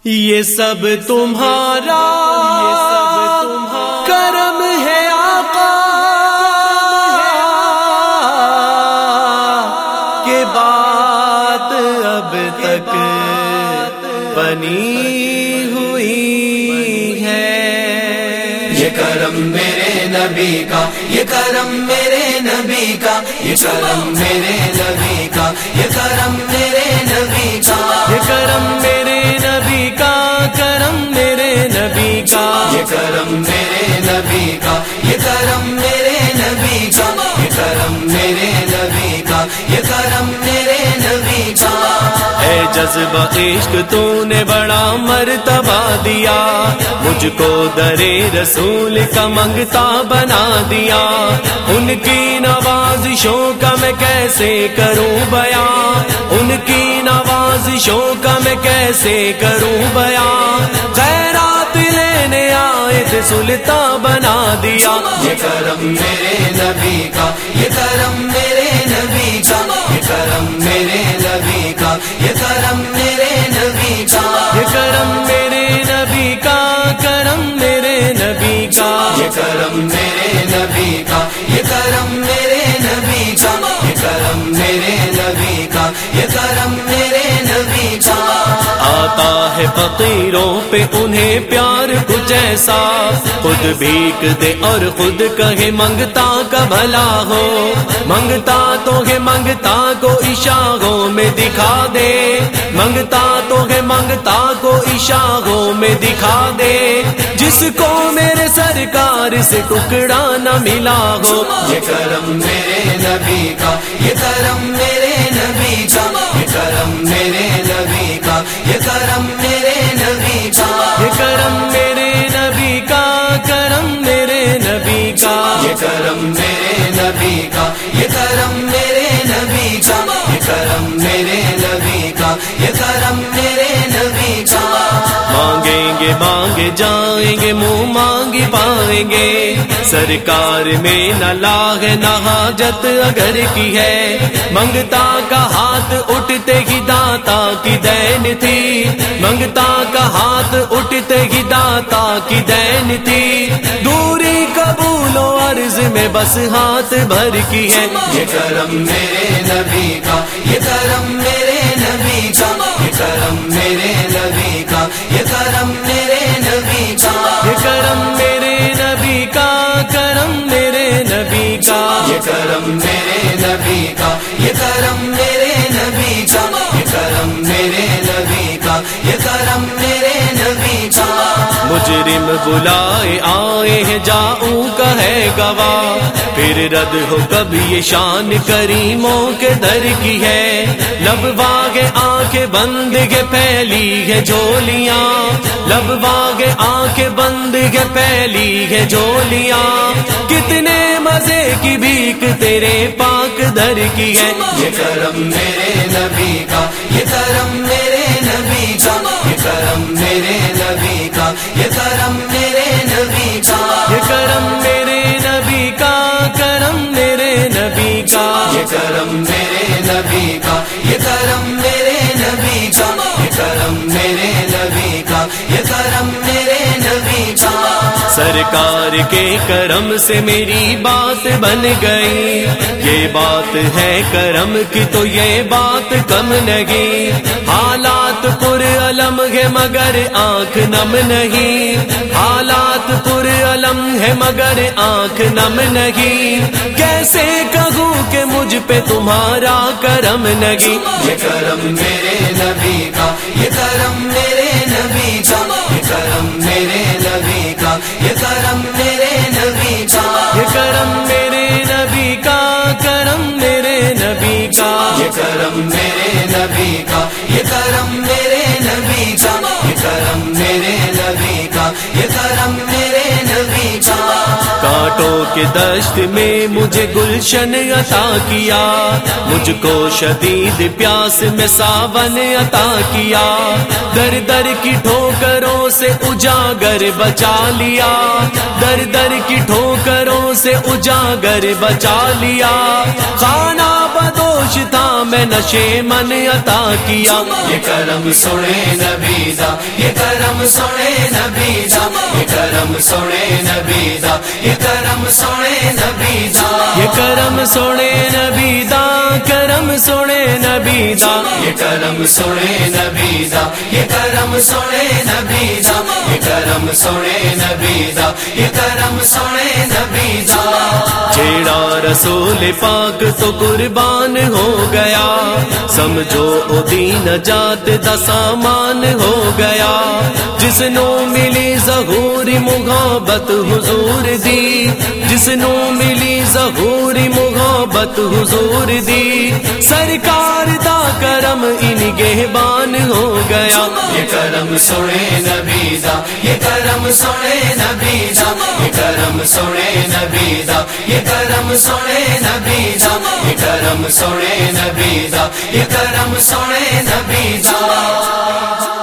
یہ سب تمہارا کرم ہے آقا کہ بات اب تک بنی ہوئی ہے۔ یہ کرم میرے نبی کا، یہ کرم میرے نبی کا، یہ کرم میرے نبی کا، یہ کرم میرے نبی کا، یہ کرم میرے نبی کا، کرم میرے نبی کا، یہ کرم میرے نبی کا، یہ کرم میرے نبی کا، یہ کرم میرے نبی کا، یہ کرم میرے نبی کا۔ اے جذبہ عشق تو نے بڑا مرتبہ دیا، مجھ کو درے رسول کا منگتا بنا دیا۔ ان کی نوازشوں کا میں کیسے کروں بیان، ان کی نوازشوں کا میں کیسے کروں بیان۔ خیرات لینے آئے تھے سلطان بنا دیا۔ یہ کرم میرے نبی کا، یہ کرم میرے نبی کا، یہ کرم میرے نبی کا، یہ کرم میرے نبی کا، یہ کرم میرے نبی کا، کرم میرے نبی کا، یہ کرم میرے نبی کا، یہ کرم میرے نبی کا، یہ کرم میرے نبی کا، یہ کرم میرے نبی کا۔ آتا ہے فقیروں پہ انہیں پیار کچھ ایسا، خود بھیک دے اور خود کہے منگتا کا بھلا ہو۔ منگتا تو ہے منگتا کو اشاروں میں دکھا دے، منگتا تو ہے منگتا کو اشاروں میں دکھا دے۔ جس کو میرے سرکار سے ٹکڑا نہ ملا ہو۔ یہ کرم میرے نبی کا، یہ کرم میرے نبی کا، یہ کرم میرے نبی کا، یہ کرم میرے نبی کا، یہ کرم میرے نبی کا، کرم میرے نبی کا، یہ کرم میرے نبی کا، یہ کرم میرے نبی کا، یہ کرم میرے نبی کا، یہ کرم میرے نبی کا۔ مانگیں گے مانگے جائیں گے، منہ مانگی پائیں گے۔ سرکار میں نہ لاغ نہ حاجت اگر کی ہے، منگتا کا ہاتھ اٹھتے ہی داتا کی دین تھی، منگتا کا ہاتھ اٹھتے ہی داتا کی دین تھی۔ دوری قبول و عرض میں بس ہاتھ بھر کی ہے۔ یہ کرم میرے نبی کا، یہ کرم میرے نبی کا، یہ کرم میرے نبی کا، یہ کرم میرے نبی کا، یہ کرم میرے نبی کا، کرم میرے نبی کا، یہ کرم میرے نبی کا، یہ کرم میرے نبی کا، یہ کرم میرے نبی کا، یہ کرم میرے نبی کا۔ مجرم بلائے آئے ہیں جاؤں کا ہے گواہ، پھر رد ہو کبھی یہ شان کریموں کے در کی ہے۔ لب واگے آنکھیں بند کے پھیلی ہے جھولیاں، لب واگے آنکھیں بند کے پھیلی ہے جھولیاں۔ کتنے مزے کی بھیک تیرے پاک در کی ہے۔ یہ کرم میرے نبی کا، یہ کرم میرے نبی کا، یہ کرم میرے نبی کا، یہ کرم میرے نبی کا، یہ کرم میرے نبی کا، کرم میرے نبی کا، یہ کرم میرے نبی کا، یہ کرم میرے نبی کا، یہ کرم میرے نبی کا، یہ کرم میرے نبی کا۔ سرکار کے کرم سے میری بات بن گئی، یہ بات ہے کرم کی تو یہ بات کم نہیں۔ حالات پر علم ہے مگر آنکھ نم نہیں، حالات پر علم ہے مگر آنکھ نم نہیں۔ کیسے کہوں کہ مجھ پہ تمہارا کرم نہیں۔ یہ کرم میرے نبی کا، یہ کرم میرے نبی کا، یہ کرم میرے نبی کا، یہ کرم میرے نبی کا، یہ کرم میرے نبی کا، کرم میرے نبی کا، یہ کرم میرے نبی کا، یہ کرم میرے نبی کا، یہ کرم میرے نبی کا، یہ کرم میرے نبی کا۔ کانٹوں کے دشت میں مجھے گلشن عطا کیا، مجھ کو شدید پیاس میں ساون عطا کیا۔ در در کی ٹھوکروں سے اجاگر بچا لیا، در در کی ٹھوکروں سے اجاگر بچا لیا۔ خانہ بدو ہوش تھا میں نشے من عطا کیا یہ کرم سونے نبی دا یہ کرم سونے نبی دا یہ کرم سونے نبی دا یہ کرم سونے نبی دا یہ کرم سونے نبی دا کرم سونے نبی دا یہ کرم سونے نبی دا یہ کرم سونے نبی دا یہ کرم سونے نبی دا یہ کرم سونے نبی دا جیڑا رسول پاک تو قربان ہو گیا سمجھو او دی نجات دا سامان ہو گیا جس نو ملی ظہور محبت حضور دی جس نو ملی ظہور محبت حضور دی سرکار دا کرم ان گہبان ہو گیا یہ کرم سونے نبی دا یہ کرم سونے نبی دا یہ کرم سونے نبی دا یہ کرم سونے نبی دا یہ کرم سونے نبی دا یہ کرم سونے نبی دا